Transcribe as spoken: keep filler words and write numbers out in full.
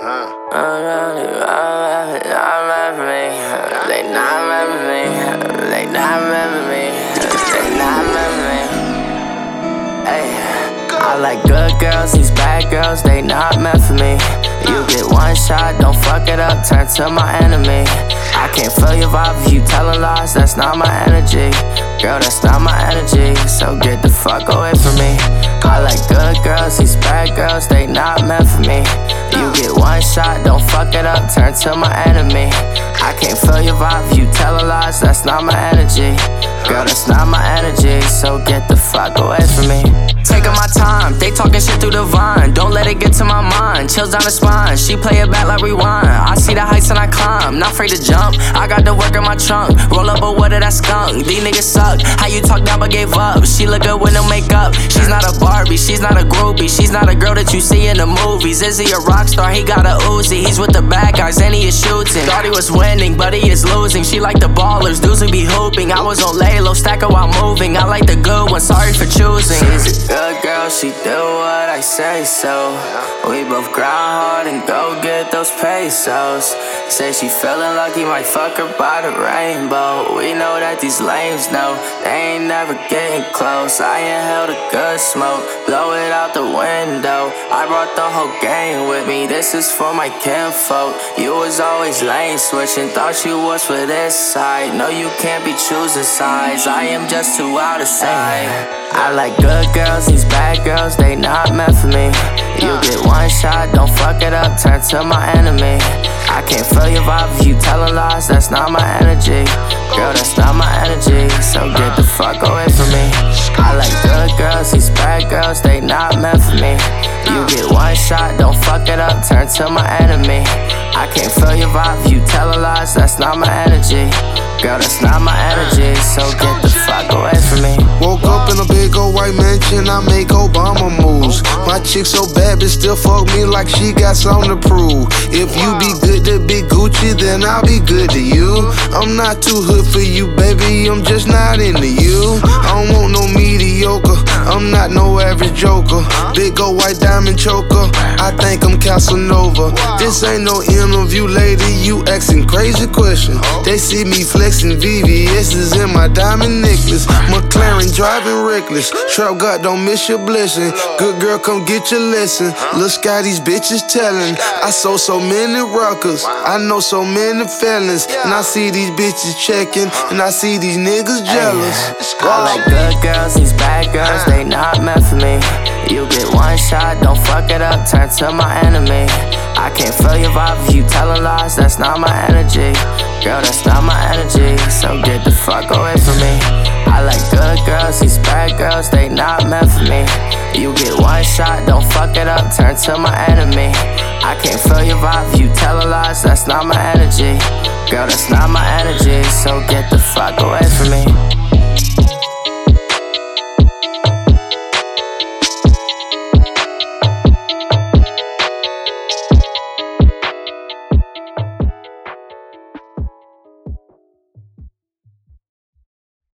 Huh? They not remember me. They not remember me. They not remember me. Hey, I like good girls, these bad girls, they not meant for me. You get one shot, don't fuck it up, turn to my enemy. I can't feel your vibe if you telling lies, that's not my energy. Girl, that's not my energy, so get the fuck away from me. I like good girls, these bad girls, they not meant for me. You get one shot, don't fuck it up, turn to my enemy. I can't feel your vibe if you telling lies, that's not my energy. Girl, that's not my energy, so get the fuck away from me. Taking my time, they talking shit through the vine. Don't let it get to my mind, chills down the spine. She play it back like rewind. I see the heights and I climb, not afraid to jump. I got the work in my trunk, roll up a wood of that skunk. These niggas suck, how you talk down but gave up. She look good with no makeup, she's not a Barbie, she's not a groupie. She's not a girl that you see in the movies. Is he a rock star? He got a Uzi. He's with the bad guys and he is shooting. Thought he was winning, but he is losing. She like the ballers, dudes who be hooping. I was on lay low, stacker while moving. I like the good one, sorry for choosing. She's a good girl, she do what I say so. We both grind hard and go get those pesos. Say she feeling lucky, might fuck her by the rainbow. We know that these lames know they ain't never getting close. I inhaled a good smoke, blow it out the window. I brought the whole gang with me, this is for my kinfolk. You was always lane switching, thought you was for this side. No, you can't be choosing sides, I am just too out of sight. I like good girls, these bad girls, they not meant for me. You get one shot, don't fuck it up, turn to my enemy. I can't feel your vibe if you telling lies, that's not my energy. Girl, that's not my energy, so get the fuck away from me. I like good girls, these bad girls, they not meant for me. You get one shot, don't fuck it up, turn to my enemy. I can't feel your vibe if you telling lies, that's not my energy. Girl, that's not my energy, so get the fuck away from me. Woke up in a big old white mansion, I make Obama moves. My chick so bad, but still fuck me like she got something to prove. If you be good to Big Gucci, then I'll be good to you. I'm not too hood for you, baby, I'm just not into you. I don't want no mediocre, I'm not no average joker. Big old white diamond choker, I think I'm Casanova. This ain't no interview, lady, you asking crazy questions. They see me flexing V V S's in my diamond necklace. McLaren driving reckless, trap God don't miss your blessing. Good girl, come get your lesson. Lil' Sky, these bitches telling. I sold so many rockers, I know so many felons. And I see these bitches checking, and I see these niggas jealous. I like good girls, these bad girls, they not meant for me. You get one shot, don't fuck it up, turn to my enemy. I can't feel your vibe if you telling lies, that's not my energy. Girl, that's not my energy, so get the fuck away from me. I like good girls, these bad girls, they not meant for me. You get one shot, don't fuck it up, turn to my enemy. I can't feel your vibe if you telling lies, that's not my energy. Girl, that's not my energy, so get the fuck away from me.